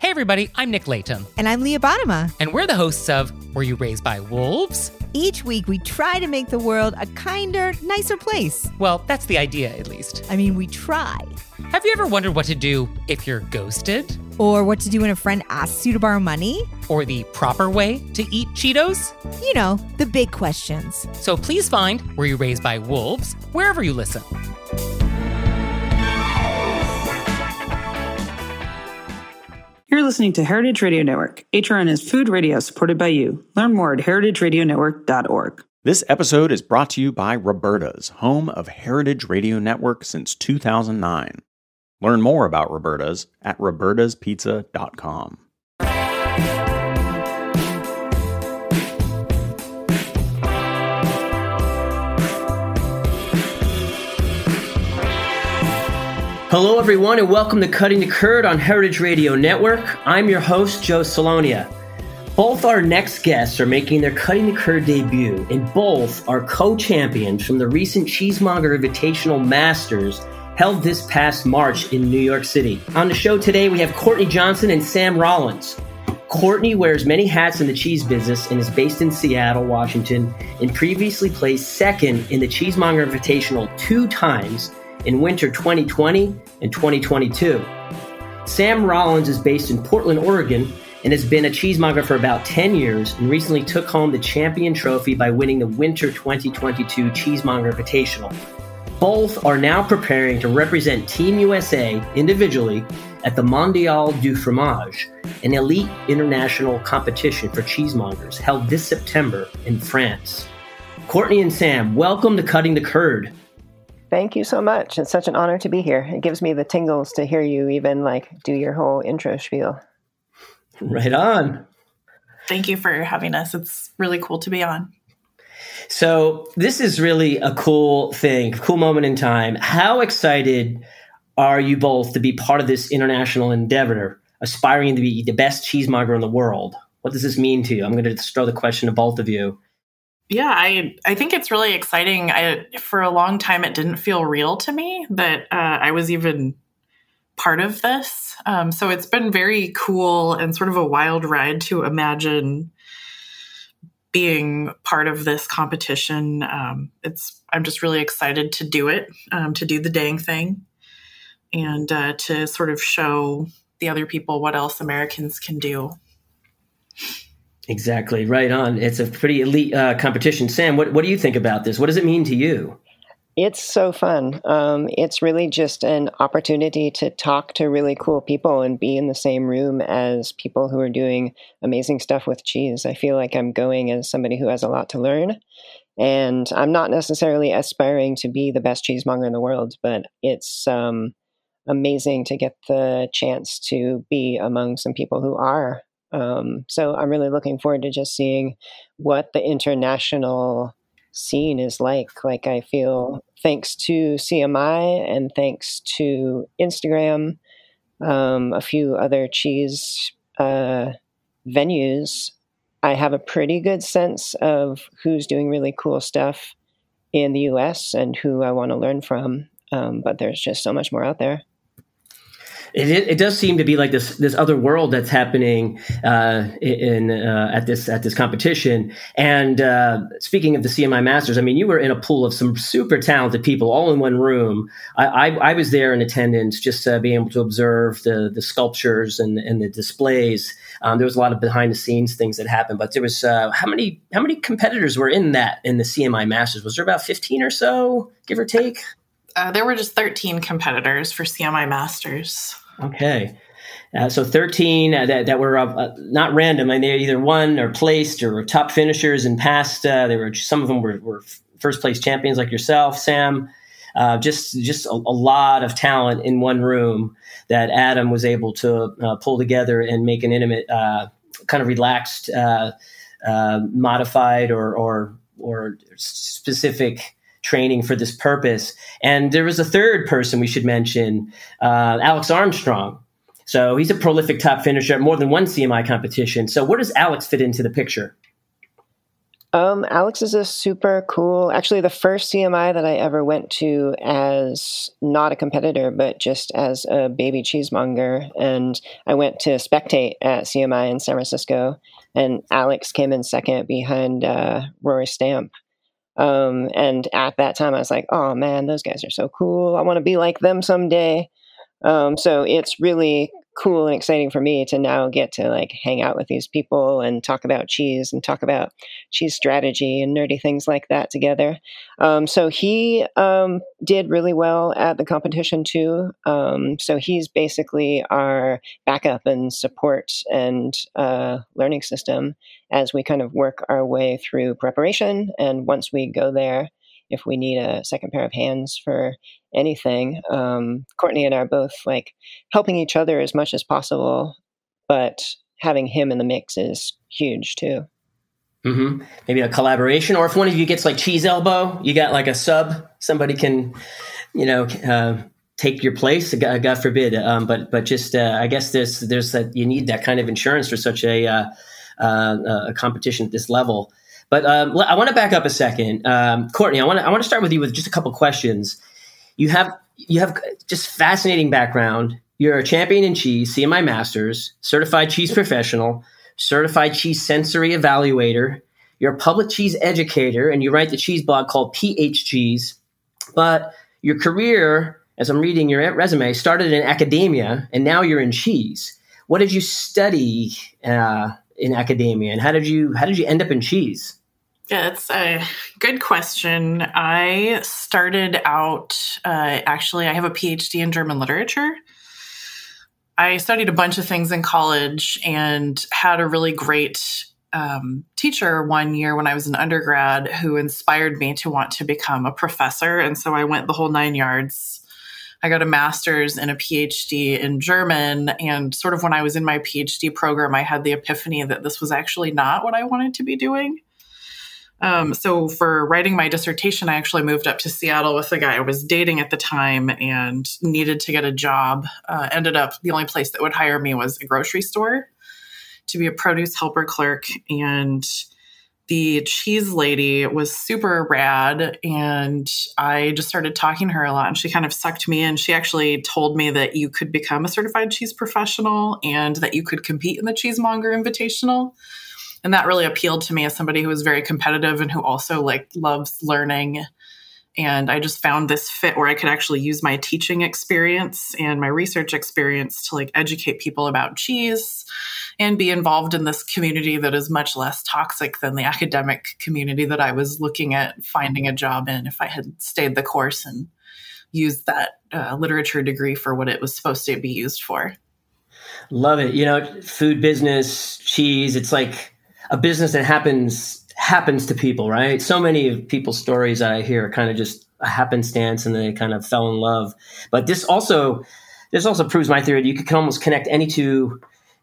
Hey everybody, I'm Nick Layton. And I'm Leah Bottima. And we're the hosts of Were You Raised by Wolves? Each week we try to make the world a kinder, nicer place. Well, that's the idea, at least. I mean, we try. Have you ever wondered what to do if you're ghosted? Or what to do when a friend asks you to borrow money? Or the proper way to eat Cheetos? You know, the big questions. So please find Were You Raised by Wolves wherever you listen. You're listening to Heritage Radio Network. HRN is food radio supported by you. Learn more at heritageradionetwork.org. This episode is brought to you by Roberta's, home of Heritage Radio Network since 2009. Learn more about Roberta's at robertaspizza.com. Hello, everyone, and welcome to Cutting the Curd on Heritage Radio Network. I'm your host, Joe Salonia. Both our next guests are making their Cutting the Curd debut, and both are co-champions from the recent Cheesemonger Invitational Masters held this past March in New York City. On the show today, we have Courtney Johnson and Sam Rollins. Courtney wears many hats in the cheese business and is based in Seattle, Washington, and previously placed second in the Cheesemonger Invitational 2 times in winter 2020 and 2022. Sam Rollins is based in Portland, Oregon, and has been a cheesemonger for about 10 years and recently took home the champion trophy by winning the winter 2022 Cheesemonger Invitational. Both are now preparing to represent Team USA individually at the Mondial du Fromage, an elite international competition for cheesemongers held this September in France. Courtney and Sam, welcome to Cutting the Curd. Thank you so much. It's such an honor to be here. It gives me the tingles to hear you even do your whole intro spiel. Right on. Thank you for having us. It's really cool to be on. So this is really a cool thing, cool moment in time. How excited are you both to be part of this international endeavor, aspiring to be the best cheesemonger in the world? What does this mean to you? I'm going to throw the question to both of you. Yeah, I think it's really exciting. For a long time, it didn't feel real to me that I was even part of this. So it's been very cool and sort of a wild ride to imagine being part of this competition. I'm just really excited to do it, to do the dang thing, and to sort of show the other people what else Americans can do. Exactly. Right on. It's a pretty elite competition. Sam, what do you think about this? What does it mean to you? It's so fun. It's really just an opportunity to talk to really cool people and be in the same room as people who are doing amazing stuff with cheese. I feel like I'm going as somebody who has a lot to learn. And I'm not necessarily aspiring to be the best cheesemonger in the world, but it's amazing to get the chance to be among some people who are. So I'm really looking forward to just seeing what the international scene is like. Like, I feel, thanks to CMI and thanks to Instagram, a few other cheese venues, I have a pretty good sense of who's doing really cool stuff in the US and who I want to learn from. But there's just so much more out there. It does seem to be like this other world that's happening at this competition. And speaking of the CMI Masters, I mean, you were in a pool of some super talented people all in one room. I was there in attendance, just being able to observe the sculptures and the displays. There was a lot of behind the scenes things that happened, but there was how many competitors were in the CMI Masters? Was there about 15 or so, give or take? There were just 13 competitors for CMI Masters. Okay. So 13 that were not random. I mean, they either won or placed or were top finishers in past. Some of them were first place champions like yourself, Sam. Just a lot of talent in one room that Adam was able to pull together and make an intimate, kind of relaxed, modified or specific training for this purpose. And there was a third person we should mention, Alex Armstrong. So he's a prolific top finisher at more than one CMI competition. So where does Alex fit into the picture? Alex is a super cool, actually the first CMI that I ever went to as not a competitor, but just as a baby cheesemonger. And I went to spectate at CMI in San Francisco, and Alex came in second behind Rory Stamp. And at that time I was like, oh man, those guys are so cool. I want to be like them someday. So it's really cool and exciting for me to now get to like hang out with these people and talk about cheese and talk about cheese strategy and nerdy things like that together. So he did really well at the competition too. So he's basically our backup and support and learning system as we kind of work our way through preparation. And once we go there, if we need a second pair of hands for anything, Courtney and I are both like helping each other as much as possible, but having him in the mix is huge too. Mm-hmm. Maybe a collaboration, or if one of you gets like cheese elbow, you got like a sub, somebody can, take your place. God forbid. But just I guess there's that you need that kind of insurance for such a competition at this level. But I want to back up a second, Courtney. I want to start with you with just a couple questions. You have just fascinating background. You're a champion in cheese, CMI Masters, certified cheese professional, certified cheese sensory evaluator. You're a public cheese educator, and you write the cheese blog called PH Cheese. But your career, as I'm reading your resume, started in academia, and now you're in cheese. What did you study in academia, and how did you end up in cheese? Yeah, it's a good question. I started out, actually, I have a PhD in German literature. I studied a bunch of things in college and had a really great teacher one year when I was an undergrad who inspired me to want to become a professor. And so I went the whole 9 yards. I got a master's and a PhD in German. And sort of when I was in my PhD program, I had the epiphany that this was actually not what I wanted to be doing. So for writing my dissertation, I actually moved up to Seattle with the guy I was dating at the time and needed to get a job. Ended up the only place that would hire me was a grocery store to be a produce helper clerk. And the cheese lady was super rad. And I just started talking to her a lot, and she kind of sucked me in. She actually told me that you could become a certified cheese professional and that you could compete in the Cheesemonger Invitational. And that really appealed to me as somebody who was very competitive and who also loves learning. And I just found this fit where I could actually use my teaching experience and my research experience to educate people about cheese and be involved in this community that is much less toxic than the academic community that I was looking at finding a job in if I had stayed the course and used that literature degree for what it was supposed to be used for. Love it. Food business, cheese, it's like a business that happens to people, right? So many of people's stories that I hear are kind of just a happenstance and they kind of fell in love. But this also proves my theory that you can almost connect any two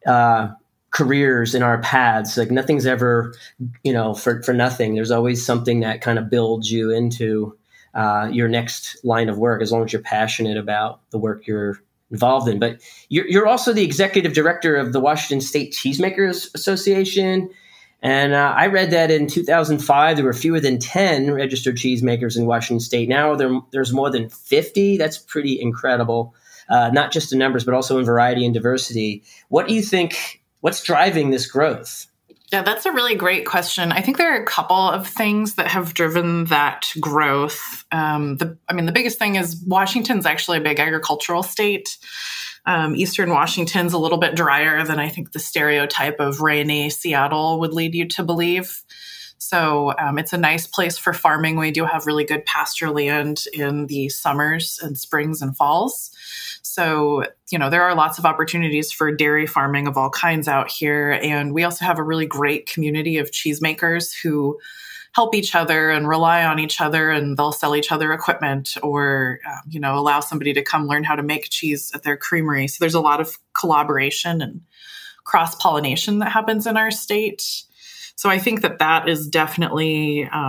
careers in our paths. Like nothing's ever, for nothing. There's always something that kind of builds you into your next line of work, as long as you're passionate about the work you're involved in. But you're also the executive director of the Washington State Cheesemakers Association. And I read that in 2005, there were fewer than 10 registered cheesemakers in Washington State. Now there's more than 50. That's pretty incredible, not just in numbers, but also in variety and diversity. What do you think, what's driving this growth? Yeah, that's a really great question. I think there are a couple of things that have driven that growth. The biggest thing is Washington's actually a big agricultural state. Eastern Washington's a little bit drier than I think the stereotype of rainy Seattle would lead you to believe. So it's a nice place for farming. We do have really good pasture land in the summers and springs and falls. So, there are lots of opportunities for dairy farming of all kinds out here. And we also have a really great community of cheesemakers who help each other and rely on each other, and they'll sell each other equipment or, allow somebody to come learn how to make cheese at their creamery. So there's a lot of collaboration and cross-pollination that happens in our state. So I think that is definitely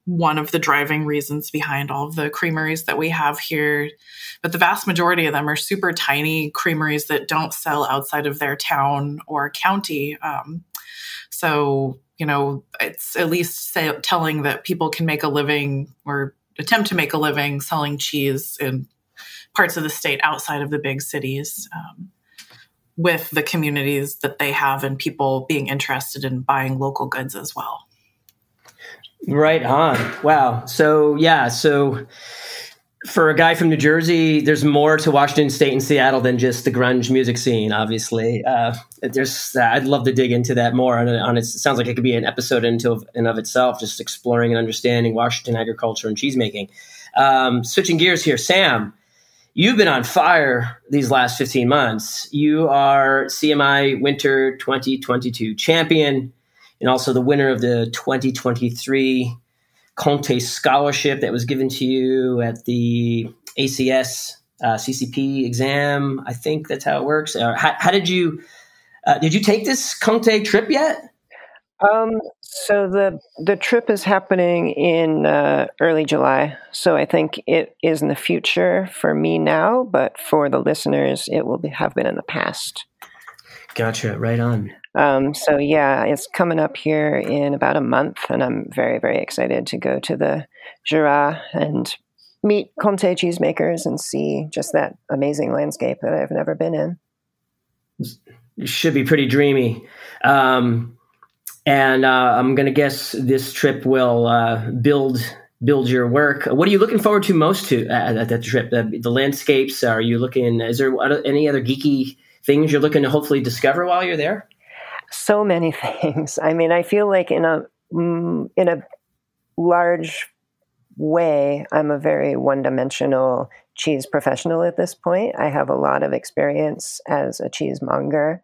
one of the driving reasons behind all of the creameries that we have here. But the vast majority of them are super tiny creameries that don't sell outside of their town or county. So, it's at least telling that people can make a living or attempt to make a living selling cheese in parts of the state outside of the big cities, with the communities that they have and people being interested in buying local goods as well. Right on. Wow. So for a guy from New Jersey, there's more to Washington State and Seattle than just the grunge music scene, obviously. I'd love to dig into that more. It sounds like it could be an episode in and of itself, just exploring and understanding Washington agriculture and cheesemaking. Switching gears here, Sam, you've been on fire these last 15 months. You are CMI Winter 2022 champion and also the winner of the 2023 Comté Scholarship that was given to you at the ACS CCP exam. I think that's how it works. How did you take this Comté trip yet? So the trip is happening in early July. So I think it is in the future for me now, but for the listeners, it will have been in the past. Gotcha. Right on. So yeah, it's coming up here in about a month, and I'm very, very excited to go to the Jura and meet Comté cheesemakers and see just that amazing landscape that I've never been in. It should be pretty dreamy. And I'm going to guess this trip will build your work. What are you looking forward to most at that trip? The landscapes? Are you looking? Is there any other geeky things you're looking to hopefully discover while you're there? So many things. I mean, I feel like in a large way, I'm a very one-dimensional cheese professional at this point. I have a lot of experience as a cheesemonger.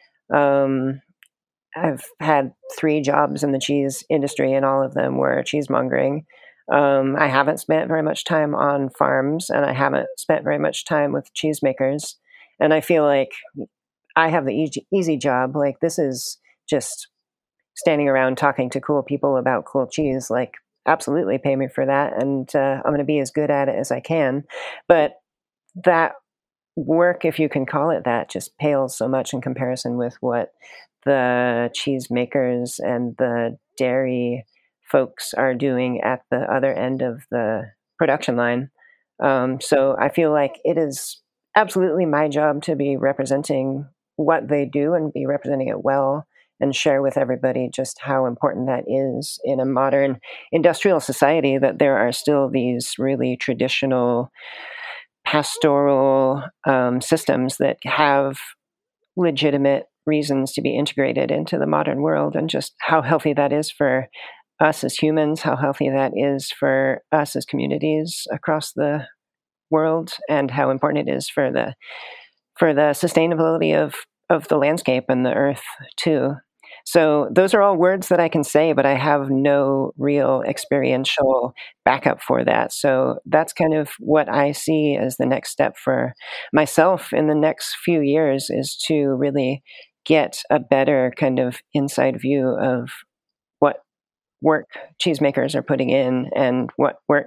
I've had 3 jobs in the cheese industry, and all of them were cheesemongering. I haven't spent very much time on farms, and I haven't spent very much time with cheesemakers. And I feel like I have the easy job. Like, this is just standing around talking to cool people about cool cheese. Like, absolutely pay me for that. And I'm going to be as good at it as I can. But that work, if you can call it that, just pales so much in comparison with what the cheese makers and the dairy folks are doing at the other end of the production line. So I feel like it is absolutely my job to be representing what they do and be representing it well and share with everybody just how important that is in a modern industrial society, that there are still these really traditional pastoral systems that have legitimate reasons to be integrated into the modern world, and just how healthy that is for us as humans, how healthy that is for us as communities across the world, and how important it is for the sustainability of the landscape and the earth too. So those are all words that I can say, but I have no real experiential backup for that. So that's kind of what I see as the next step for myself in the next few years, is to really get a better kind of inside view of what work cheesemakers are putting in, and what work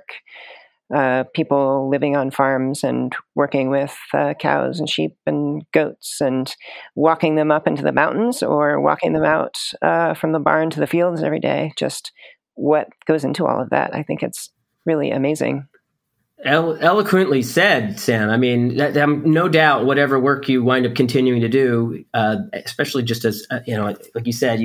people living on farms and working with cows and sheep and goats and walking them up into the mountains or walking them out from the barn to the fields every day. Just what goes into all of that. I think it's really amazing. Eloquently said, Sam. I mean, no doubt whatever work you wind up continuing to do, especially just as, like you said,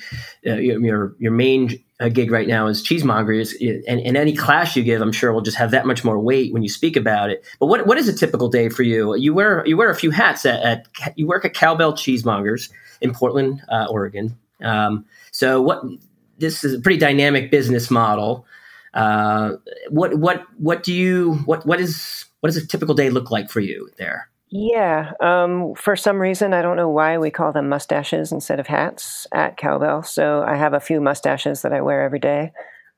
your main gig right now is cheesemonger, and any class you give, I'm sure will just have that much more weight when you speak about it. But what is a typical day for you? You wear a few hats you work at Cowbell Cheesemongers in Portland, Oregon. So this is a pretty dynamic business model. What does a typical day look like for you there? Yeah. For some reason, I don't know why we call them mustaches instead of hats at Cowbell. So I have a few mustaches that I wear every day.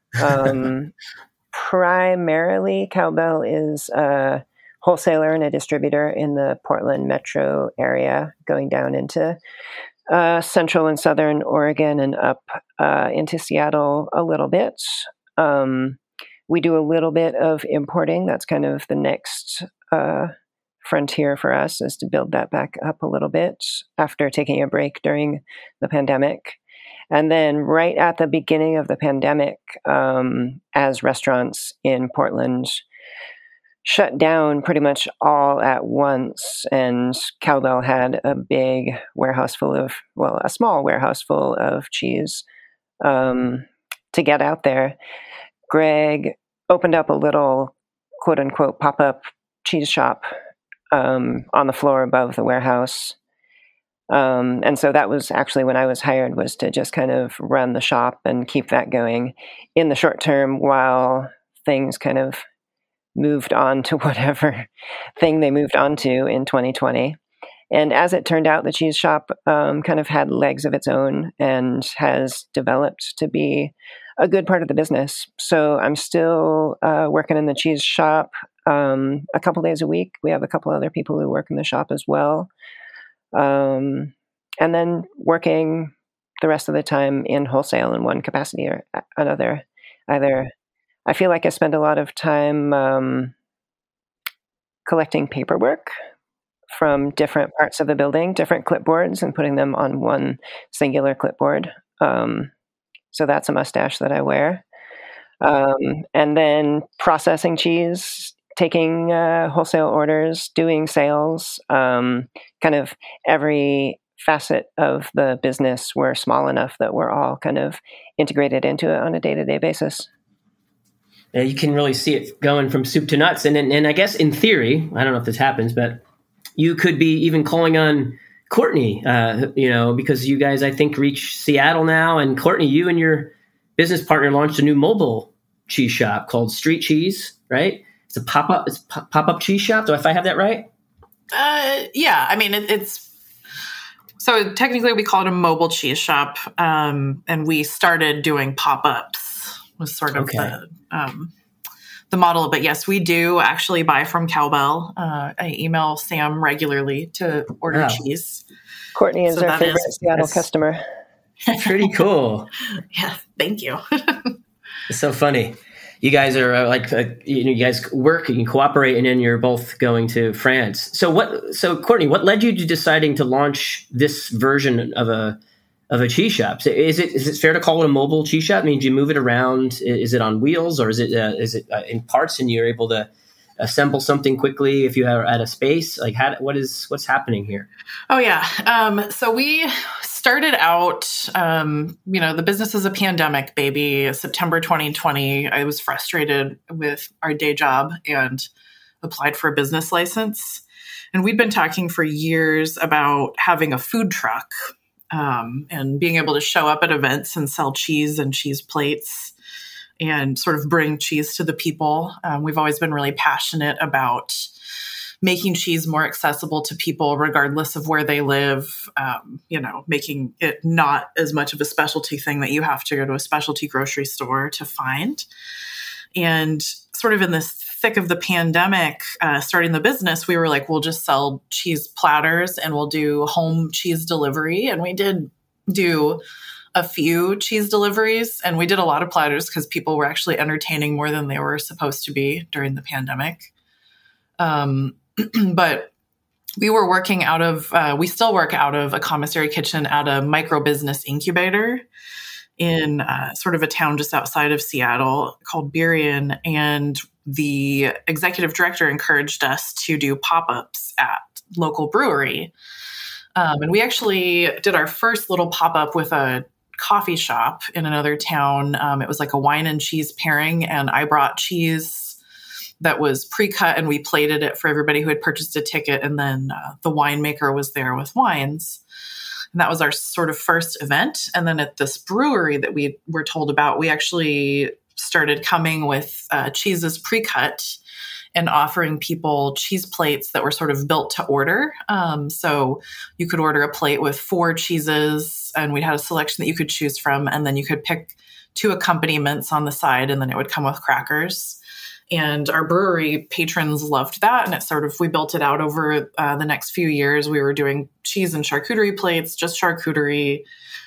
Primarily, Cowbell is a wholesaler and a distributor in the Portland metro area, going down into central and southern Oregon and up into Seattle a little bit. We do a little bit of importing. That's kind of the next frontier for us, is to build that back up a little bit after taking a break during the pandemic. And then right at the beginning of the pandemic, as restaurants in Portland shut down pretty much all at once, and Cowbell had a big warehouse full of, well, a small warehouse full of cheese to get out there, Greg opened up a little quote unquote pop-up cheese shop on the floor above the warehouse. And so that was actually when I was hired, was to just kind of run the shop and keep that going in the short term while things kind of moved on to whatever thing they moved on to in 2020. And as it turned out, the cheese shop kind of had legs of its own and has developed to be a good part of the business. So I'm still working in the cheese shop a couple days a week. We have a couple other people who work in the shop as well. And then working the rest of the time in wholesale in one capacity or another. Either I feel like I spend a lot of time collecting paperwork from different parts of the building, different clipboards, and putting them on one singular clipboard. So that's a mustache that I wear. And then processing cheese, taking wholesale orders, doing sales, kind of every facet of the business. We're small enough that we're all kind of integrated into it on a day-to-day basis. You can really see it going from soup to nuts. And I guess in theory, I don't know if this happens, but you could be even calling on Courtney, because you guys, I think, reach Seattle now. And Courtney, you and your business partner launched a new mobile cheese shop called Street Cheese, right? It's a pop-up cheese shop. If I have that right? Yeah. I mean, it's so technically we call it a mobile cheese shop. And we started doing pop-ups was sort of the model. But yes, we do actually buy from Cowbell. I email Sam regularly to order cheese. Courtney is our favorite Seattle customer. Pretty cool. Yeah, thank you. It's so funny. You guys are you guys work and cooperate, and then you're both going to France. So Courtney, what led you to deciding to launch this version of a cheese shop? So is it fair to call it a mobile cheese shop? I mean, do you move it around? Is it on wheels, or is it in parts, and you're able to assemble something quickly if you are at a space? Like, what's happening here? Oh yeah. So we started out, the business is a pandemic baby. September 2020, I was frustrated with our day job and applied for a business license. And we'd been talking for years about having a food truck and being able to show up at events and sell cheese and cheese plates and sort of bring cheese to the people. We've always been really passionate about making cheese more accessible to people regardless of where they live, making it not as much of a specialty thing that you have to go to a specialty grocery store to find. And sort of in this thick of the pandemic, starting the business, we were like, we'll just sell cheese platters and we'll do home cheese delivery. And we did do a few cheese deliveries, and we did a lot of platters because people were actually entertaining more than they were supposed to be during the pandemic. But we were working we still work out of a commissary kitchen at a micro business incubator in sort of a town just outside of Seattle called Burien. And the executive director encouraged us to do pop-ups at local brewery. And we actually did our first little pop-up with a coffee shop in another town. It was like a wine and cheese pairing, and I brought cheese that was pre-cut and we plated it for everybody who had purchased a ticket. And then the winemaker was there with wines. And that was our sort of first event. And then at this brewery that we were told about, we actually started coming with cheeses pre-cut and offering people cheese plates that were sort of built to order. So you could order a plate with 4 cheeses, and we had a selection that you could choose from. And then you could pick 2 accompaniments on the side, and then it would come with crackers. And our brewery patrons loved that. And we built it out over the next few years. We were doing cheese and charcuterie plates, just charcuterie,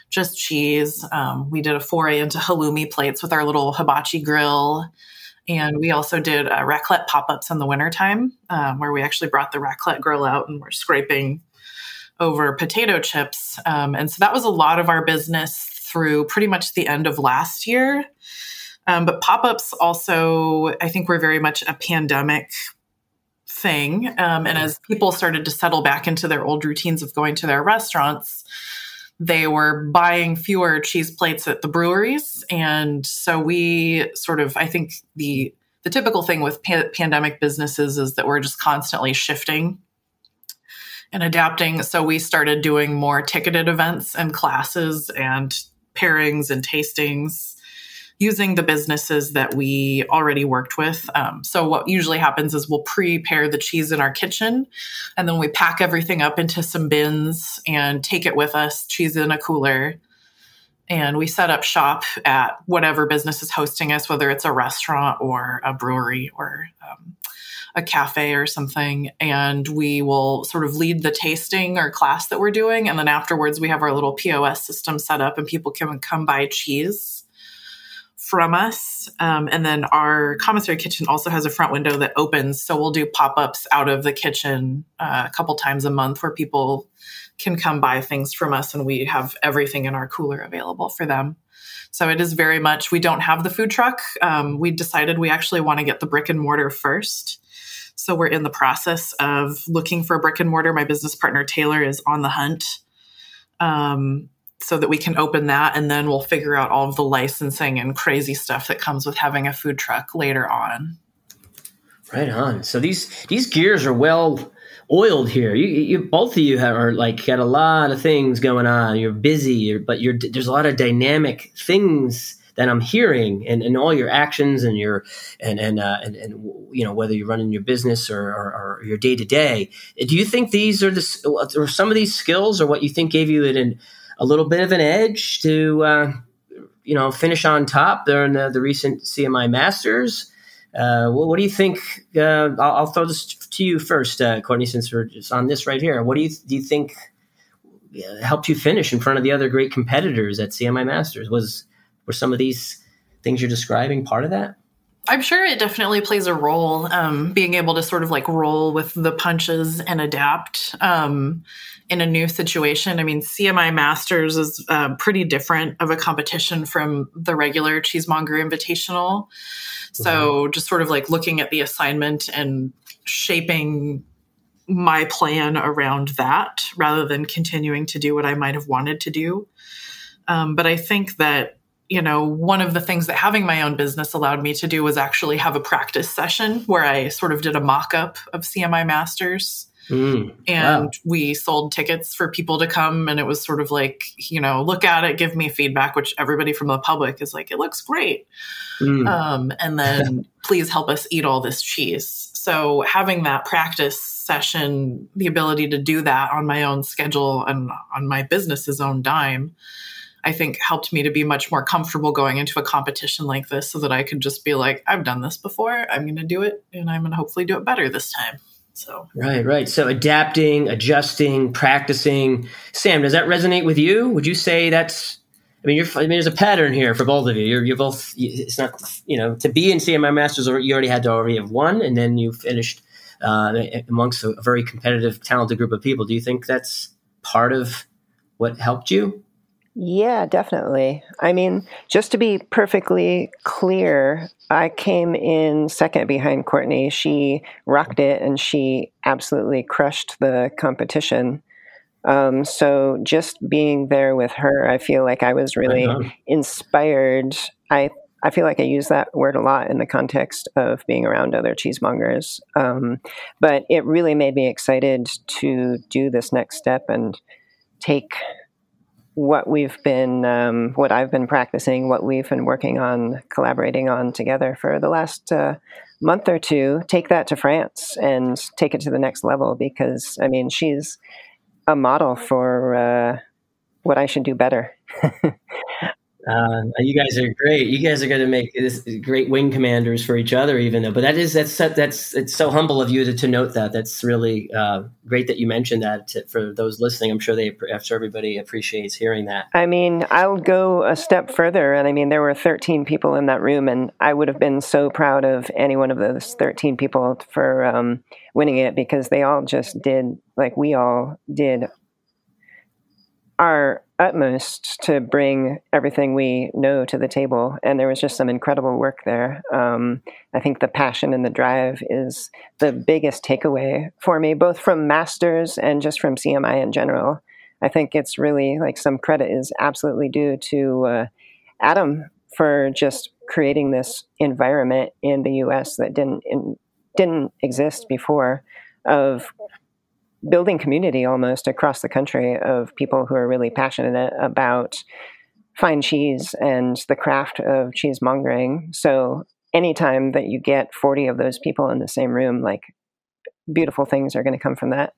just cheese. We did a foray into halloumi plates with our little hibachi grill. And we also did raclette pop-ups in the wintertime, where we actually brought the raclette grill out and we're scraping over potato chips. And so that was a lot of our business through pretty much the end of last year. But pop-ups also, I think, were very much a pandemic thing. And as people started to settle back into their old routines of going to their restaurants, they were buying fewer cheese plates at the breweries. And so we sort of, I think the typical thing with pandemic businesses is that we're just constantly shifting and adapting. So we started doing more ticketed events and classes and pairings and tastings using the businesses that we already worked with. So what usually happens is we'll prepare the cheese in our kitchen, and then we pack everything up into some bins and take it with us, cheese in a cooler. And we set up shop at whatever business is hosting us, whether it's a restaurant or a brewery or a cafe or something. And we will sort of lead the tasting or class that we're doing. And then afterwards, we have our little POS system set up and people can come buy cheese from us. And then our commissary kitchen also has a front window that opens. So we'll do pop-ups out of the kitchen a couple times a month where people can come buy things from us and we have everything in our cooler available for them. So it is very much, we don't have the food truck. We decided we actually want to get the brick and mortar first. So we're in the process of looking for a brick and mortar. My business partner, Taylor, is on the hunt. So that we can open that, and then we'll figure out all of the licensing and crazy stuff that comes with having a food truck later on. Right on. So these gears are well oiled here. You both of you are like got a lot of things going on. You're busy, but there's a lot of dynamic things that I'm hearing, and all your actions and your and you know, whether you're running your business or your day to day. Do you think these are or some of these skills, or what you think gave you a little bit of an edge to, finish on top there in the recent CMI Masters? What do you think? I'll throw this to you first, Courtney, since we're just on this right here. What do you think helped you finish in front of the other great competitors at CMI Masters? Were some of these things you're describing part of that? I'm sure it definitely plays a role, being able to sort of like roll with the punches and adapt in a new situation. I mean, CMI Masters is pretty different of a competition from the regular Cheesemonger Invitational. So just sort of like looking at the assignment and shaping my plan around that rather than continuing to do what I might have wanted to do. But I think that, one of the things that having my own business allowed me to do was actually have a practice session where I sort of did a mock-up of CMI Masters. And we sold tickets for people to come. And it was sort of like, look at it, give me feedback, which everybody from the public is like, it looks great. And then please help us eat all this cheese. So having that practice session, the ability to do that on my own schedule and on my business's own dime, I think helped me to be much more comfortable going into a competition like this so that I could just be like, I've done this before. I'm going to do it and I'm going to hopefully do it better this time. So Right. So adapting, adjusting, practicing. Sam, does that resonate with you? Would you say there's a pattern here for both of you. You're both, it's not, to be in CMI Masters, you already have won, and then you finished amongst a very competitive, talented group of people. Do you think that's part of what helped you? Yeah, definitely. I mean, just to be perfectly clear, I came in second behind Courtney. She rocked it and she absolutely crushed the competition. So just being there with her, I feel like I was really inspired. I feel like I use that word a lot in the context of being around other cheesemongers. But it really made me excited to do this next step and take what I've been practicing, what we've been working on, collaborating on together for the last month or two, take that to France and take it to the next level, because, I mean, she's a model for what I should do better. You guys are great. You guys are going to make this great wing commanders for each other, even though. But that's it's so humble of you to note that. That's really great that you mentioned that for those listening. I'm sure everybody appreciates hearing that. I mean, I'll go a step further, and I mean, there were 13 people in that room, and I would have been so proud of any one of those 13 people for winning it, because they all just did, like we all did, our utmost to bring everything we know to the table. And there was just some incredible work there. I think the passion and the drive is the biggest takeaway for me, both from Masters and just from CMI in general. I think it's really like some credit is absolutely due to Adam for just creating this environment in the US that didn't exist before, of building community almost across the country of people who are really passionate about fine cheese and the craft of cheesemongering. So anytime that you get 40 of those people in the same room, like, beautiful things are going to come from that.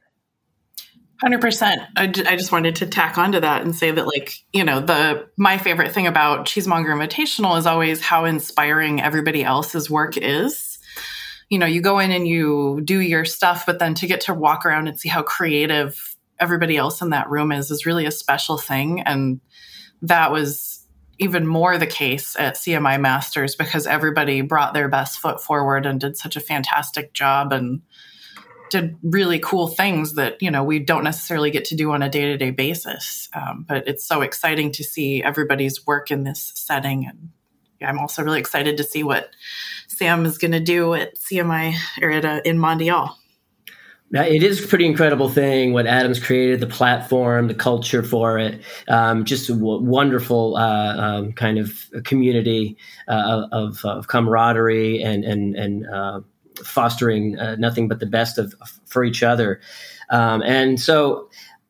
100%. I just wanted to tack onto that and say that, like, you know, my favorite thing about Cheesemonger Invitational is always how inspiring everybody else's work is. You know, you go in and you do your stuff, but then to get to walk around and see how creative everybody else in that room is really a special thing. And that was even more the case at CMI Masters, because everybody brought their best foot forward and did such a fantastic job and did really cool things that, you know, we don't necessarily get to do on a day-to-day basis. But it's so exciting to see everybody's work in this setting. And I'm also really excited to see what Sam is going to do at CMI or in Mondial. Now, it is a pretty incredible thing what Adam's created, the platform, the culture for it. Just a wonderful kind of community of camaraderie and fostering nothing but the best for each other. And so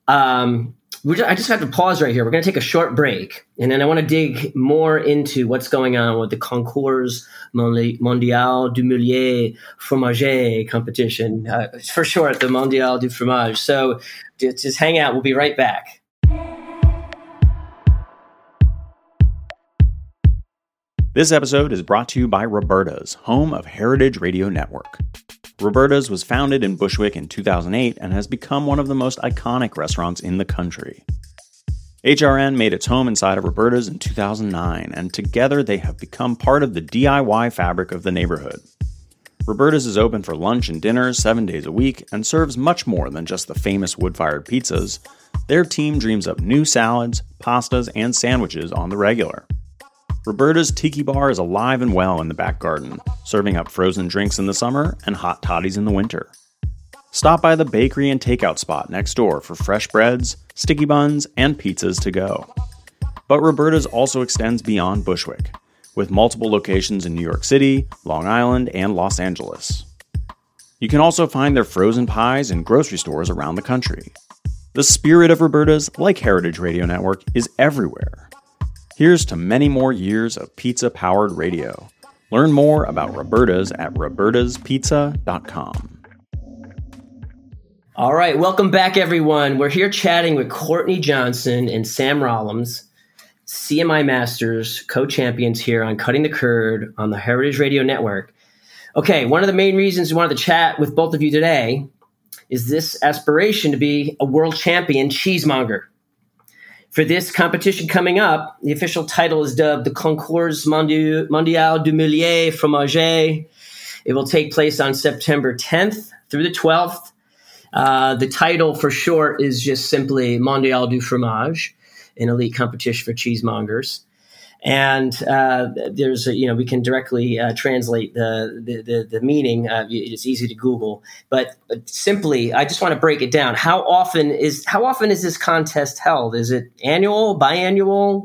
I just have to pause right here. We're going to take a short break, and then I want to dig more into what's going on with the Concours Mondial du Meunier Fromager competition, for short, the Mondial du Fromage. So just hang out. We'll be right back. This episode is brought to you by Roberta's, home of Heritage Radio Network. Roberta's was founded in Bushwick in 2008 and has become one of the most iconic restaurants in the country. HRN made its home inside of Roberta's in 2009, and together they have become part of the DIY fabric of the neighborhood. Roberta's is open for lunch and dinner 7 days a week and serves much more than just the famous wood-fired pizzas. Their team dreams up new salads, pastas, and sandwiches on the regular. Roberta's Tiki Bar is alive and well in the back garden, serving up frozen drinks in the summer and hot toddies in the winter. Stop by the bakery and takeout spot next door for fresh breads, sticky buns, and pizzas to go. But Roberta's also extends beyond Bushwick, with multiple locations in New York City, Long Island, and Los Angeles. You can also find their frozen pies in grocery stores around the country. The spirit of Roberta's, like Heritage Radio Network, is everywhere. Here's to many more years of pizza-powered radio. Learn more about Roberta's at robertaspizza.com. All right, welcome back, everyone. We're here chatting with Courtney Johnson and Sam Rollins, CMI Masters co-champions here on Cutting the Curd on the Heritage Radio Network. Okay, one of the main reasons we wanted to chat with both of you today is this aspiration to be a world champion cheesemonger. For this competition coming up, the official title is dubbed the Concours Mondial du Meunier Fromager. It will take place on September 10th through the 12th. The title for short is just simply Mondial du Fromage, an elite competition for cheesemongers. And there's, we can directly translate the meaning. It's easy to Google, but simply, I just want to break it down. How often is this contest held? Is it annual, biannual?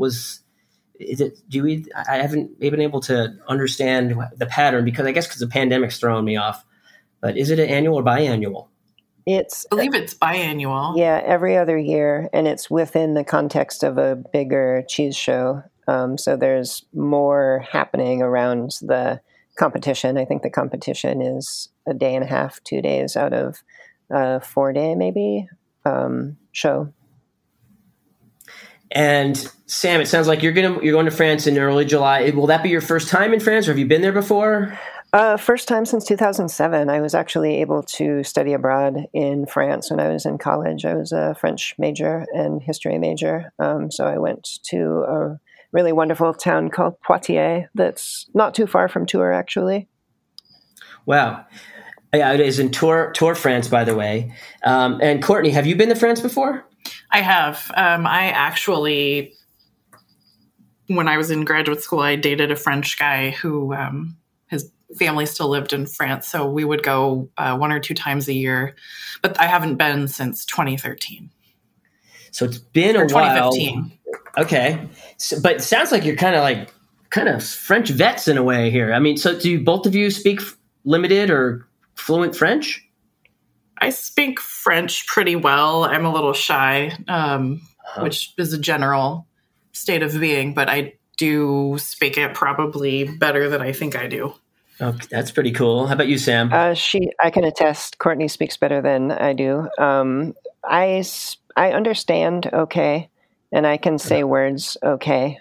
I haven't been able to understand the pattern because the pandemic's thrown me off. But is it an annual or biannual? I believe it's biannual. Yeah, every other year, and it's within the context of a bigger cheese show. So there's more happening around the competition. I think the competition is a day and a half, 2 days out of a 4-day maybe show. And Sam, it sounds like you're going to France in early July. Will that be your first time in France, or have you been there before? First time since 2007. I was actually able to study abroad in France when I was in college. I was a French major and history major. So I went to a really wonderful town called Poitiers that's not too far from Tours, actually. Wow. Yeah, it is in Tours, France, by the way. And Courtney, have you been to France before? I have. I actually, when I was in graduate school, I dated a French guy who his family still lived in France. So we would go 1 or 2 times a year. But I haven't been since 2013. So it's been a while. 2015. Okay. So, but it sounds like you're kind of French vets in a way here. I mean, so do both of you speak limited or fluent French? I speak French pretty well. I'm a little shy, which is a general state of being, but I do speak it probably better than I think I do. Okay, that's pretty cool. How about you, Sam? I can attest. Courtney speaks better than I do. I understand okay, and I can say words okay.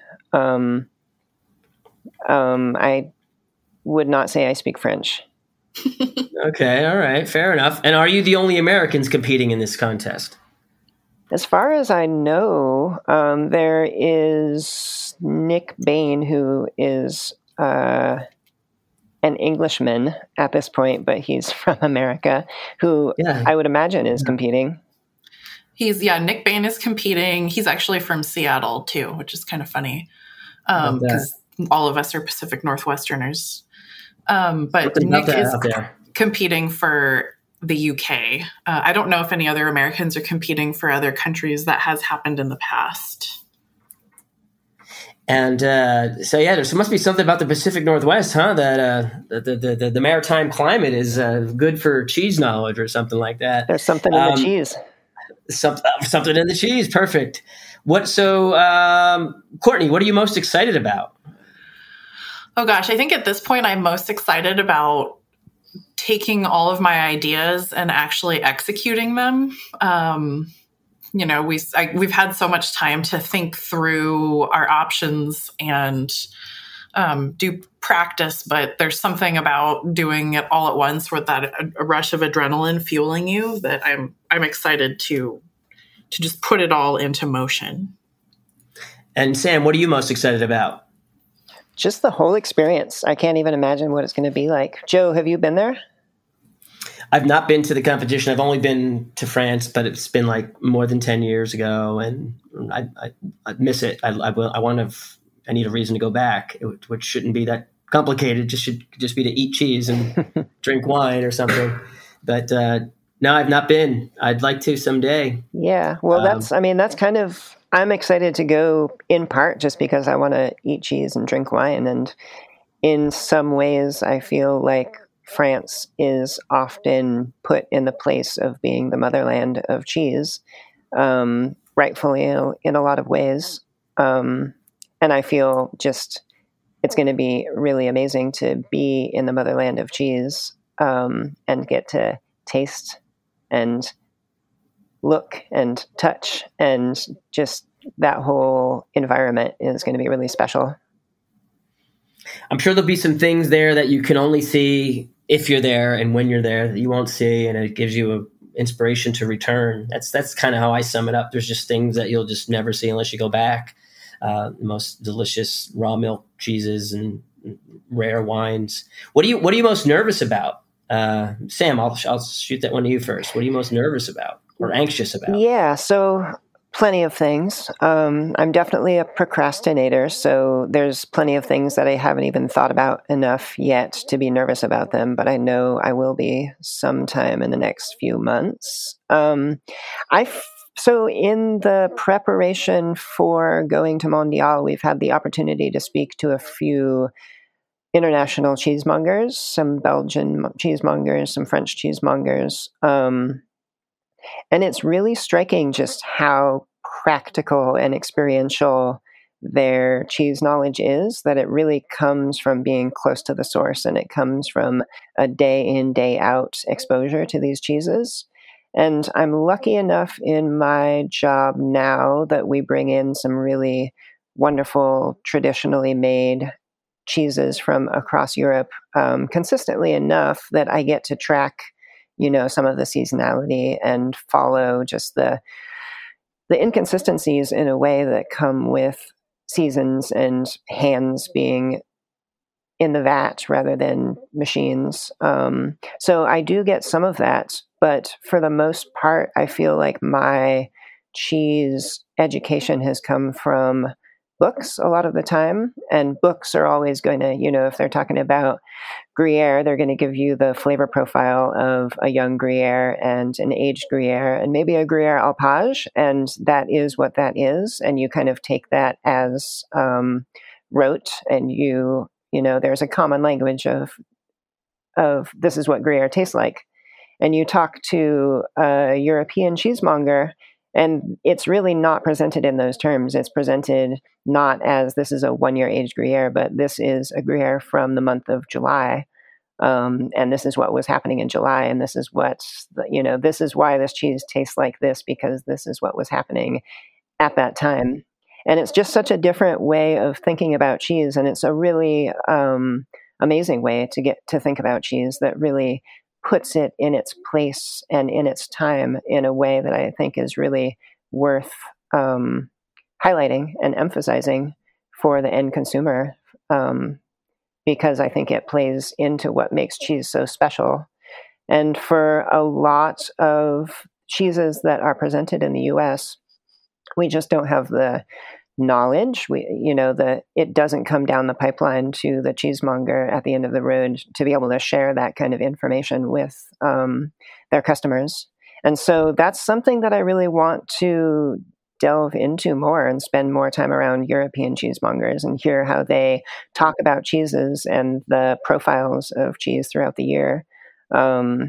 I would not say I speak French. Okay, all right, fair enough. And are you the only Americans competing in this contest? As far as I know, there is Nick Bain, who is an Englishman at this point, but he's from America, who I would imagine is competing. Nick Bain is competing. He's actually from Seattle too, which is kind of funny because all of us are Pacific Northwesterners. But Nick is competing for the UK. I don't know if any other Americans are competing for other countries. That has happened in the past. And there must be something about the Pacific Northwest, huh? That the maritime climate is good for cheese knowledge or something like that. There's something in the cheese. Something in the cheese. Perfect. Courtney, what are you most excited about? Oh gosh, I think at this point I'm most excited about taking all of my ideas and actually executing them. We've had so much time to think through our options and do practice, but there's something about doing it all at once with that a rush of adrenaline fueling you that I'm excited to just put it all into motion. And Sam, what are you most excited about? Just the whole experience. I can't even imagine what it's going to be like. Joe, have you been there? I've not been to the competition. I've only been to France, but it's been like more than 10 years ago, and I miss it. I need a reason to go back, which shouldn't be that complicated. Should just be to eat cheese and drink wine or something. But no, I've not been. I'd like to someday. Yeah. Well, that's kind of, I'm excited to go in part just because I want to eat cheese and drink wine. And in some ways, I feel like France is often put in the place of being the motherland of cheese, rightfully in a lot of ways. And I feel just it's going to be really amazing to be in the motherland of cheese and get to taste and look and touch, and just that whole environment is going to be really special. I'm sure there'll be some things there that you can only see if you're there and when you're there that you won't see, and it gives you an inspiration to return. That's kind of how I sum it up. There's just things that you'll just never see unless you go back. The most delicious raw milk cheeses and rare wines. What are you most nervous about? Sam, I'll shoot that one to you first. What are you most nervous about or anxious about? Yeah, so plenty of things. I'm definitely a procrastinator, so there's plenty of things that I haven't even thought about enough yet to be nervous about them, but I know I will be sometime in the next few months. So in the preparation for going to Mondial, we've had the opportunity to speak to a few international cheesemongers, some Belgian cheesemongers, some French cheesemongers. And it's really striking just how practical and experiential their cheese knowledge is, that it really comes from being close to the source, and it comes from a day in, day out exposure to these cheeses. And I'm lucky enough in my job now that we bring in some really wonderful, traditionally made cheeses from across Europe consistently enough that I get to track, some of the seasonality and follow just the inconsistencies in a way that come with seasons and hands being in the vat rather than machines. So I do get some of that, but for the most part, I feel like my cheese education has come from books a lot of the time. And books are always going to, if they're talking about Gruyere, they're going to give you the flavor profile of a young Gruyere and an aged Gruyere and maybe a Gruyere Alpage. And that is what that is. And you kind of take that as rote, and there's a common language of this is what Gruyere tastes like. And you talk to a European cheesemonger, and it's really not presented in those terms. It's presented not as this is a 1-year aged Gruyere, but this is a Gruyere from the month of July. And this is what was happening in July. And this is this is why this cheese tastes like this, because this is what was happening at that time. And it's just such a different way of thinking about cheese. And it's a really amazing way to get to think about cheese that really puts it in its place and in its time in a way that I think is really worth highlighting and emphasizing for the end consumer, because I think it plays into what makes cheese so special. And for a lot of cheeses that are presented in the US, we just don't have the knowledge. It doesn't come down the pipeline to the cheesemonger at the end of the road to be able to share that kind of information with their customers. And so that's something that I really want to delve into more and spend more time around European cheesemongers and hear how they talk about cheeses and the profiles of cheese throughout the year. Long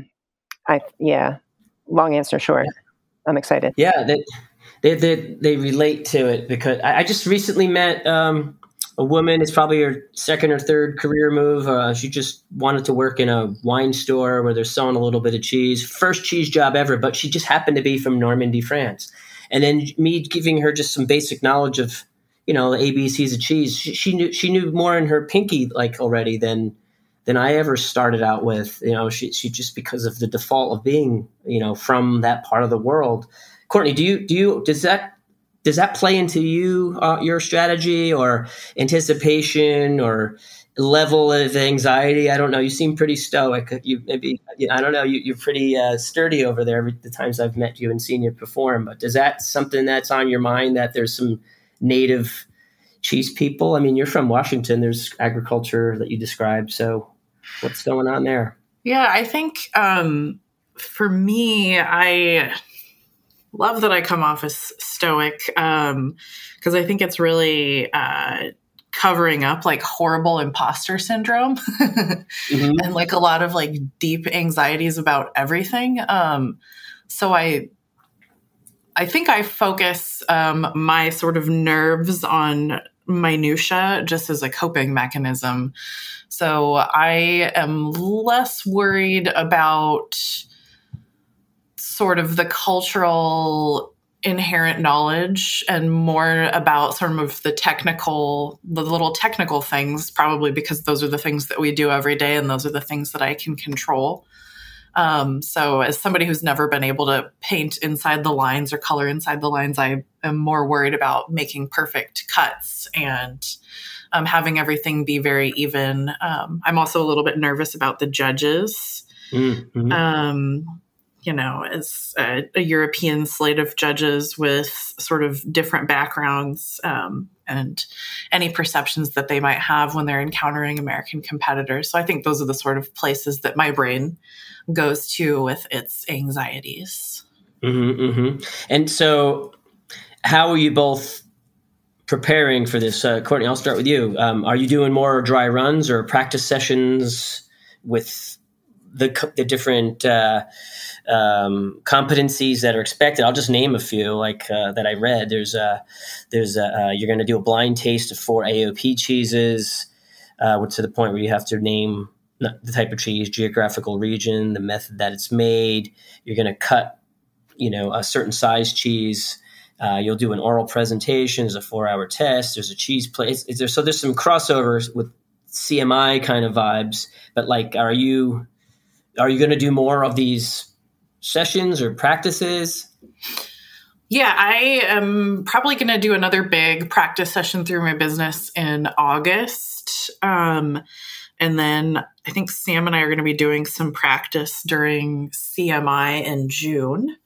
answer short. I'm excited. Yeah. They relate to it, because I just recently met a woman. It's probably her second or third career move. She just wanted to work in a wine store where they're selling a little bit of cheese. First cheese job ever, but she just happened to be from Normandy, France. And then me giving her just some basic knowledge of, the ABCs of cheese. She knew more in her pinky already than I ever started out with. She just, because of the default of being, from that part of the world. Courtney, does that play into your strategy or anticipation or level of anxiety? I don't know. You seem pretty stoic. I don't know. You're pretty sturdy over there the times I've met you and seen you perform. But is that something that's on your mind, that there's some native cheese people? I mean, you're from Washington. There's agriculture that you described. So what's going on there? Yeah, I think for me, I love that I come off as stoic, because I think it's really covering up horrible imposter syndrome mm-hmm. and a lot of deep anxieties about everything. So I think I focus my sort of nerves on minutia just as a coping mechanism. So I am less worried about sort of the cultural inherent knowledge and more about sort of the little technical things, probably because those are the things that we do every day and those are the things that I can control. So as somebody who's never been able to paint inside the lines or color inside the lines, I am more worried about making perfect cuts and having everything be very even. I'm also a little bit nervous about the judges. Mm-hmm. As a European slate of judges with sort of different backgrounds and any perceptions that they might have when they're encountering American competitors. So I think those are the sort of places that my brain goes to with its anxieties. Mm-hmm, mm-hmm. And so how are you both preparing for this? Courtney, I'll start with you. Are you doing more dry runs or practice sessions with the different competencies that are expected? I'll just name a few that I read. There's you're going to do a blind taste of 4 AOP cheeses, to the point where you have to name the type of cheese, geographical region, the method that it's made. You're going to cut a certain size cheese. You'll do an oral presentation. There's a 4-hour test. There's a cheese plate. So there's some crossovers with CMI kind of vibes. But like, are you going to do more of these sessions or practices? Yeah, I am probably going to do another big practice session through my business in August. And then I think Sam and I are going to be doing some practice during CMI in June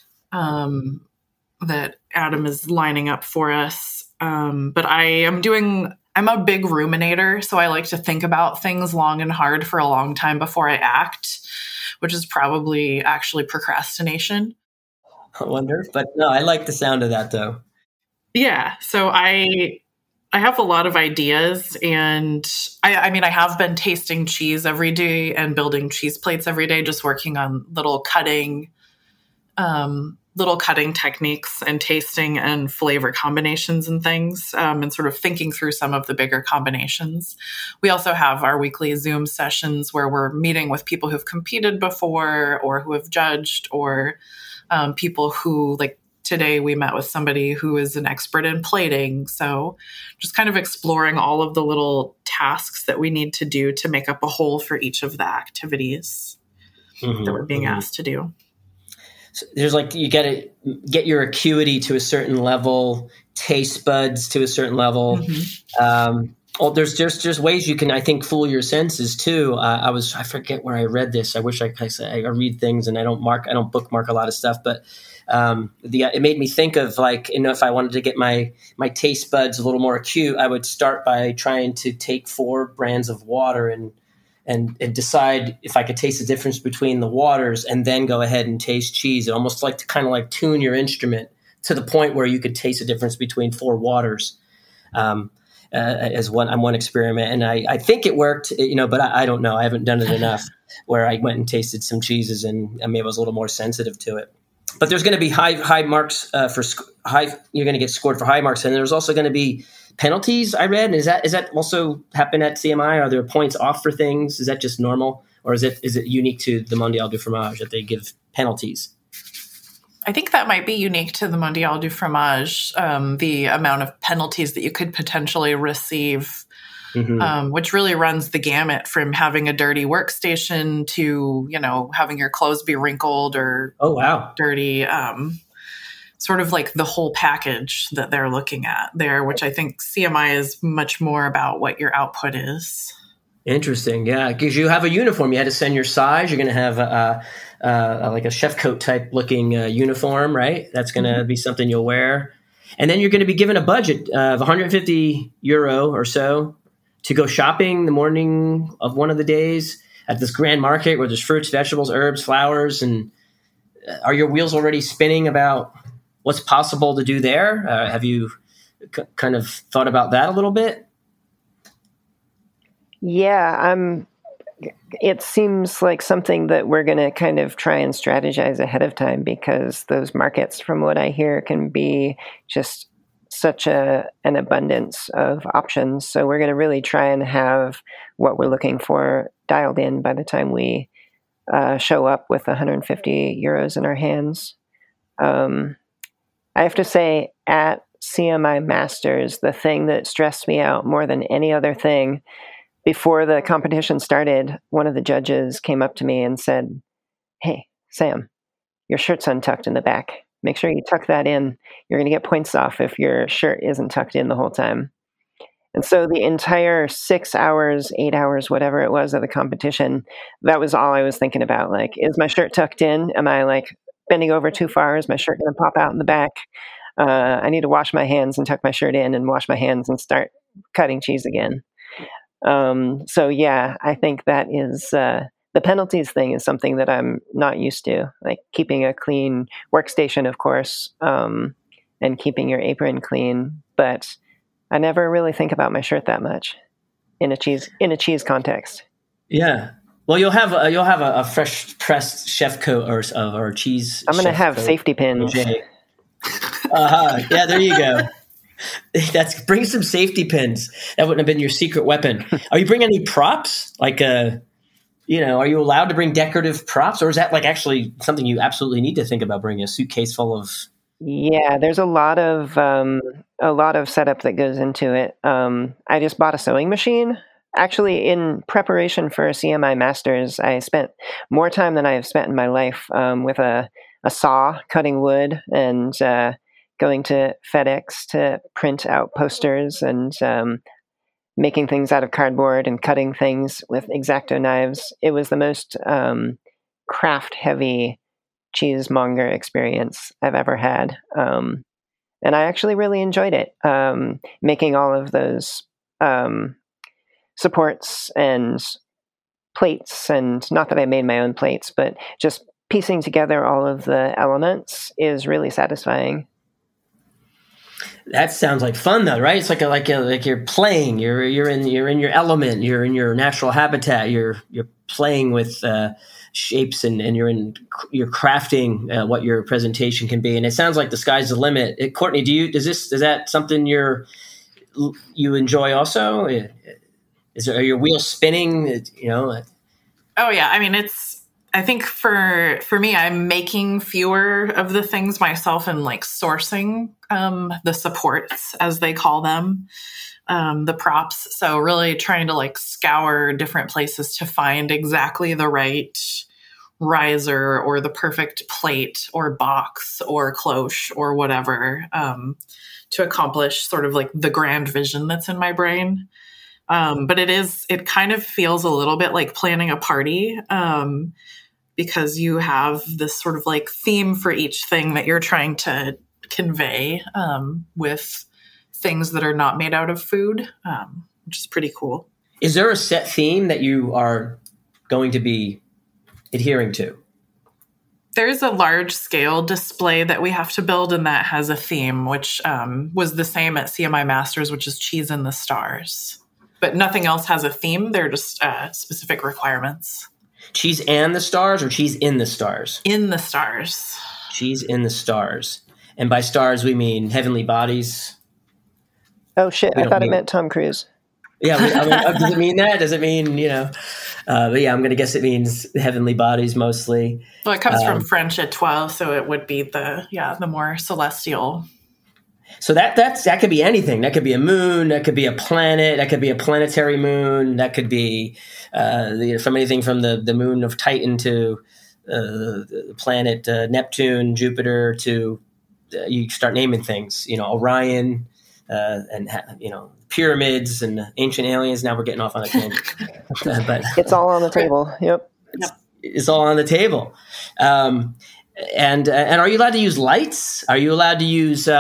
that Adam is lining up for us. But I'm a big ruminator, so I like to think about things long and hard for a long time before I act, which is probably actually procrastination. I wonder, but no, I like the sound of that though. Yeah. So I have a lot of ideas, and I mean, I have been tasting cheese every day and building cheese plates every day, just working on little cutting techniques and tasting and flavor combinations and things, and sort of thinking through some of the bigger combinations. We also have our weekly Zoom sessions where we're meeting with people who've competed before or who have judged, or people who, like today we met with somebody who is an expert in plating. So just kind of exploring all of the little tasks that we need to do to make up a whole for each of the activities that we're being asked to do. So there's like, you got to get your acuity to a certain level, taste buds to a certain level. There's just ways you can, I think, fool your senses too. I forget where I read this. I wish I read things and I don't bookmark a lot of stuff, but it made me think of, like, if I wanted to get my taste buds a little more acute, I would start by trying to take 4 brands of water and decide if I could taste the difference between the waters, and then go ahead and taste cheese. It almost like to kind of like tune your instrument to the point where you could taste the difference between 4 waters. As one experiment, and I think it worked, but I don't know. I haven't done it enough where I went and tasted some cheeses and maybe I was a little more sensitive to it. But there's going to be high marks for high. You're going to get scored for high marks, and there's also going to be penalties. I read. Is that also happen at CMI? Are there points off for things? Is that just normal, or is it unique to the Mondial du Fromage that they give penalties? I think that might be unique to the Mondial du Fromage, the amount of penalties that you could potentially receive, which really runs the gamut from having a dirty workstation to, having your clothes be wrinkled or dirty, sort of like the whole package that they're looking at there, which I think CMI is much more about what your output is. Interesting. Yeah. Because you have a uniform. You had to send your size. You're going to have like a chef coat type looking uniform, right? That's going to be something you'll wear. And then you're going to be given a budget of €150 or so to go shopping the morning of one of the days at this grand market where there's fruits, vegetables, herbs, flowers. And are your wheels already spinning about what's possible to do there? Have you kind of thought about that a little bit? Yeah, it seems like something that we're going to kind of try and strategize ahead of time, because those markets, from what I hear, can be just such an abundance of options. So we're going to really try and have what we're looking for dialed in by the time we show up with €150 in our hands. I have to say, at CMI Masters, the thing that stressed me out more than any other thing, before the competition started, one of the judges came up to me and said, "Hey, Sam, your shirt's untucked in the back. Make sure you tuck that in. You're going to get points off if your shirt isn't tucked in the whole time." And so the entire 6 hours, 8 hours, whatever it was of the competition, that was all I was thinking about. Like, is my shirt tucked in? Am I like bending over too far? Is my shirt going to pop out in the back? I need to wash my hands and tuck my shirt in and wash my hands and start cutting cheese again. So yeah, I think that is, the penalties thing is something that I'm not used to, like keeping a clean workstation, of course, and keeping your apron clean, but I never really think about my shirt that much in a cheese context. Yeah. Well, you'll have a fresh pressed chef coat or cheese. I'm going to have safety pins. Yeah, there you go. Bring some safety pins. That wouldn't have been your secret weapon. Are you bringing any props? Like are you allowed to bring decorative props, or is that like actually something you absolutely need to think about bringing a suitcase full of? Yeah, there's a lot of setup that goes into it. I just bought a sewing machine. Actually, in preparation for CMI Masters, I spent more time than I have spent in my life with a saw, cutting wood, and going to FedEx to print out posters and making things out of cardboard and cutting things with X-Acto knives. It was the most craft-heavy cheesemonger experience I've ever had. And I actually really enjoyed it, making all of those supports and plates, and not that I made my own plates, but just piecing together all of the elements is really satisfying. That sounds like fun, though, right? It's like you're playing. You're in your element. You're in your natural habitat. You're playing with shapes, and you're crafting what your presentation can be. And it sounds like the sky's the limit. Courtney, is that something you enjoy also? Are your wheels spinning? Oh yeah, I mean I think for me, I'm making fewer of the things myself and like sourcing the supports, as they call them, the props. So really trying to like scour different places to find exactly the right riser or the perfect plate or box or cloche or whatever to accomplish sort of like the grand vision that's in my brain. But it kind of feels a little bit like planning a party because you have this sort of like theme for each thing that you're trying to convey with things that are not made out of food, which is pretty cool. Is there a set theme that you are going to be adhering to? There's a large scale display that we have to build, and that has a theme, which was the same at CMI Masters, which is Cheese in the Stars. But nothing else has a theme. They're just specific requirements. Cheese and the stars, or cheese in the stars? In the stars. Cheese in the stars. And by stars, we mean heavenly bodies. Oh, shit. I thought it meant Tom Cruise. Yeah. Does it mean that? Does it mean, but yeah, I'm going to guess it means heavenly bodies mostly. Well, it comes from French étoile, so it would be the more celestial. So that could be anything. That could be a moon. That could be a planet. That could be a planetary moon. That could be from anything from the moon of Titan to the planet Neptune, Jupiter, to you start naming things. Orion and pyramids and ancient aliens. Now we're getting off on a tangent, but it's all on the table. Yep, it's all on the table. And are you allowed to use lights? Are you allowed to use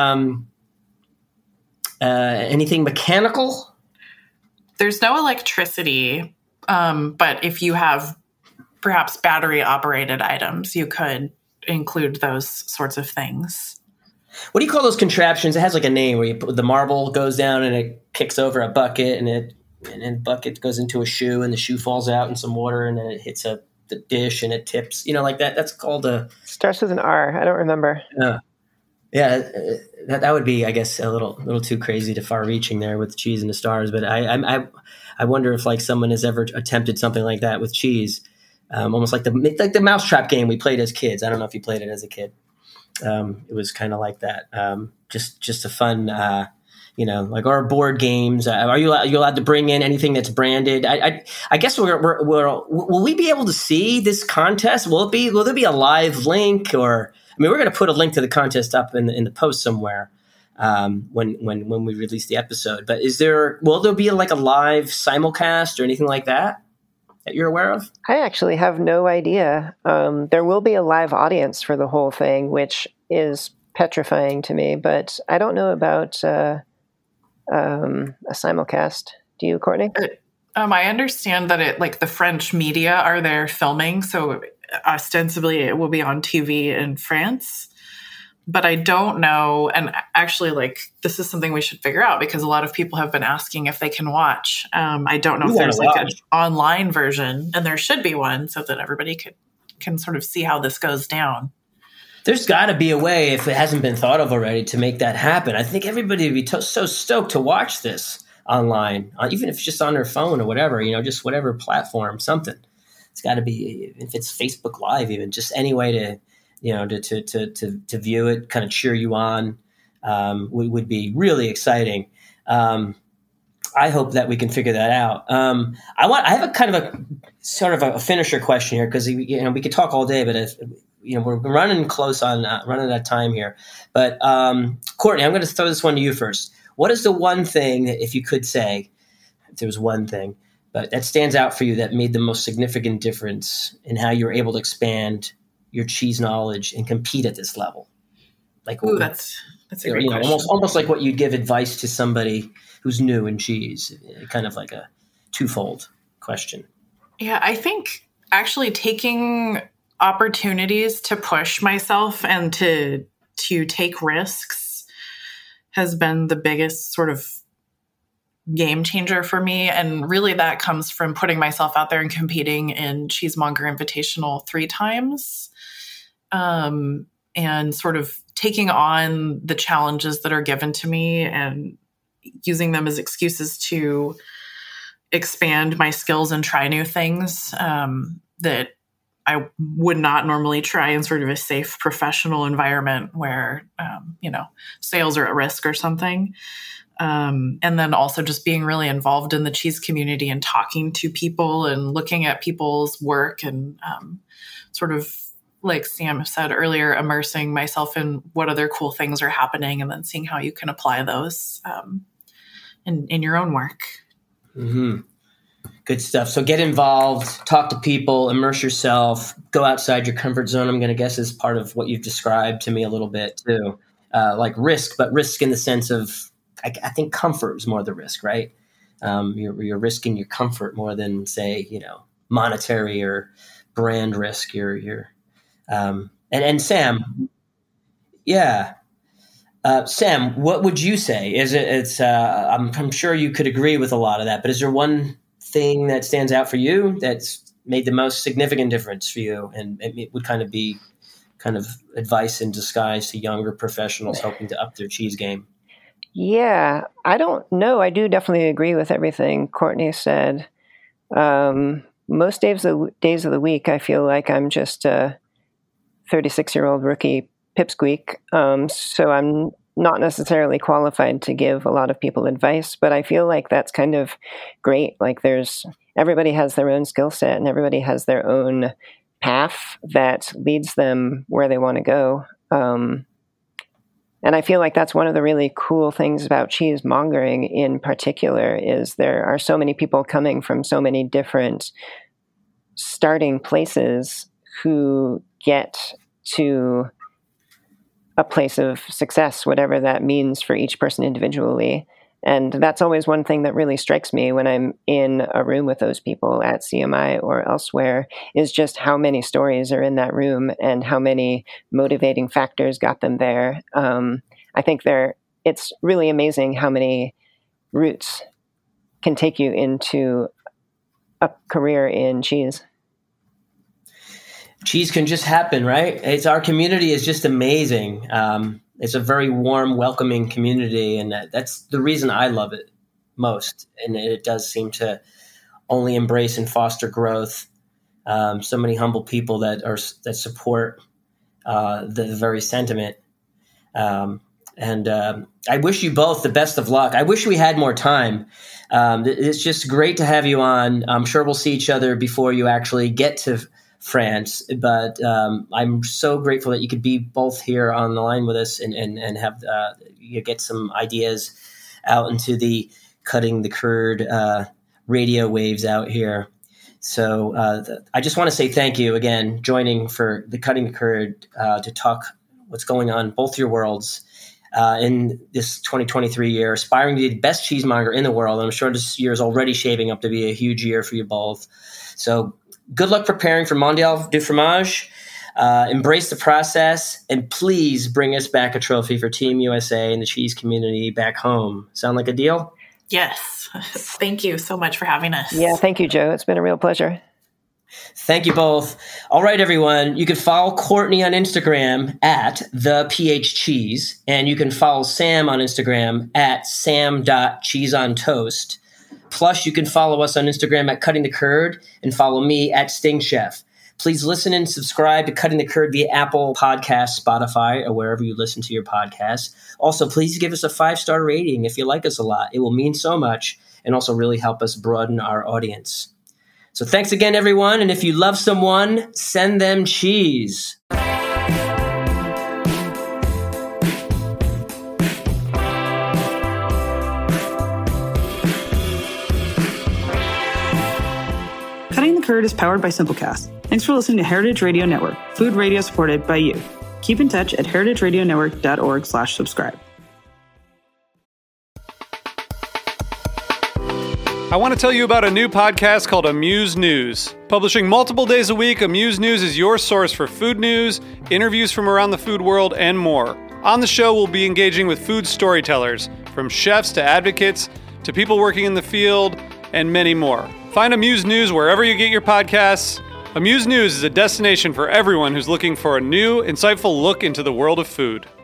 anything mechanical? There's no electricity, but if you have perhaps battery operated items, you could include those sorts of things. What do you call those contraptions? It has like a name where the marble goes down and it kicks over a bucket, and then bucket goes into a shoe, and the shoe falls out in some water, and then it hits the dish and it tips. Like that. That's called a. Starts with an R. I don't remember. Yeah, that would be, I guess, a little too crazy to far-reaching there with Cheese in the Stars. But I wonder if like someone has ever attempted something like that with cheese, almost like the Mousetrap game we played as kids. I don't know if you played it as a kid. It was kind of like that. Just a fun, like our board games. Are you allowed to bring in anything that's branded? I guess will we be able to see this contest? Will there be a live link, or? I mean, we're going to put a link to the contest up in the post somewhere when we release the episode. But will there be like a live simulcast or anything like that you're aware of? I actually have no idea. There will be a live audience for the whole thing, which is petrifying to me. But I don't know about a simulcast. Do you, Courtney? I understand that the French media are there filming, so ostensibly it will be on TV in France, but I don't know. And actually, this is something we should figure out, because a lot of people have been asking if they can watch. I don't know if there's an online version, and there should be one so that everybody can sort of see how this goes down. There's got to be a way, if it hasn't been thought of already, to make that happen. I think everybody would be so stoked to watch this online, even if it's just on their phone or whatever, just whatever platform, something. It's got to be, if it's Facebook Live, even just any way to, to view it, kind of cheer you on, would be really exciting. I hope that we can figure that out. I have a kind of a sort of a finisher question here, because we could talk all day, but if, we're running close on running out of time here. But Courtney, I'm going to throw this one to you first. What is the one thing that, if you could say, if there was one thing, but that stands out for you that made the most significant difference in how you were able to expand your cheese knowledge and compete at this level? Like, ooh, that's a great question. Almost like what you'd give advice to somebody who's new in cheese, kind of like a twofold question. Yeah, I think actually taking opportunities to push myself and to take risks has been the biggest sort of game changer for me. And really that comes from putting myself out there and competing in Cheesemonger Invitational 3 times, and sort of taking on the challenges that are given to me and using them as excuses to expand my skills and try new things that I would not normally try in sort of a safe professional environment where, sales are at risk or something. And then also just being really involved in the cheese community and talking to people and looking at people's work and sort of, like Sam said earlier, immersing myself in what other cool things are happening and then seeing how you can apply those in your own work. Mm-hmm. Good stuff. So get involved, talk to people, immerse yourself, go outside your comfort zone. I'm going to guess is part of what you've described to me a little bit too. Like risk, but risk in the sense of, I think comfort is more the risk, right? You're risking your comfort more than, say, monetary or brand risk. And Sam, yeah. Sam, what would you say? I'm sure you could agree with a lot of that, but is there one thing that stands out for you that's made the most significant difference for you, and it would kind of be kind of advice in disguise to younger professionals hoping to up their cheese game? Yeah, I don't know. I do definitely agree with everything Courtney said. Most days of the week, I feel like I'm just a 36-year-old rookie pipsqueak. So I'm not necessarily qualified to give a lot of people advice, but I feel like that's kind of great. Like everybody has their own skill set and everybody has their own path that leads them where they want to go. And I feel like that's one of the really cool things about cheesemongering in particular is there are so many people coming from so many different starting places who get to a place of success, whatever that means for each person individually. And that's always one thing that really strikes me when I'm in a room with those people at CMI or elsewhere, is just how many stories are in that room and how many motivating factors got them there. I think it's really amazing how many routes can take you into a career in cheese. Cheese can just happen, right? Our community is just amazing. It's a very warm, welcoming community, and that's the reason I love it most. And it does seem to only embrace and foster growth. So many humble people that support the very sentiment. And I wish you both the best of luck. I wish we had more time. It's just great to have you on. I'm sure we'll see each other before you actually get to France, but I'm so grateful that you could be both here on the line with us and have you get some ideas out into the cutting the curd radio waves out here. So I just want to say thank you again, joining for the Cutting the Curd to talk what's going on in both your worlds in this 2023 year, aspiring to be the best cheesemonger in the world. I'm sure this year is already shaping up to be a huge year for you both. So good luck preparing for Mondial du Fromage. Embrace the process, and please bring us back a trophy for Team USA and the cheese community back home. Sound like a deal? Yes. Thank you so much for having us. Yeah, thank you, Joe. It's been a real pleasure. Thank you both. All right, everyone. You can follow Courtney on Instagram at @thepHcheese, and you can follow Sam on Instagram at sam.cheeseontoast. Plus, you can follow us on Instagram at Cutting the Curd and follow me at Sting Chef. Please listen and subscribe to Cutting the Curd via Apple Podcasts, Spotify, or wherever you listen to your podcasts. Also, please give us a 5-star rating if you like us a lot. It will mean so much and also really help us broaden our audience. So thanks again, everyone. And if you love someone, send them cheese. Cutting the Curd is powered by Simplecast. Thanks for listening to Heritage Radio Network, food radio supported by you. Keep in touch at heritageradionetwork.org/subscribe. I want to tell you about a new podcast called Amuse News. Publishing multiple days a week, Amuse News is your source for food news, interviews from around the food world, and more. On the show, we'll be engaging with food storytellers, from chefs to advocates to people working in the field, and many more. Find Amuse News wherever you get your podcasts. Amuse News is a destination for everyone who's looking for a new, insightful look into the world of food.